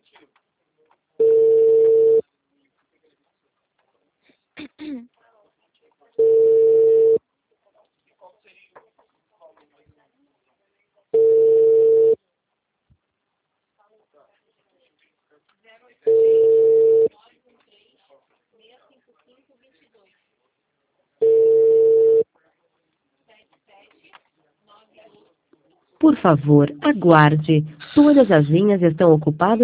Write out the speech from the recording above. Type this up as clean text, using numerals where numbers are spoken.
Por favor, aguarde. Todas as linhas estão ocupadas.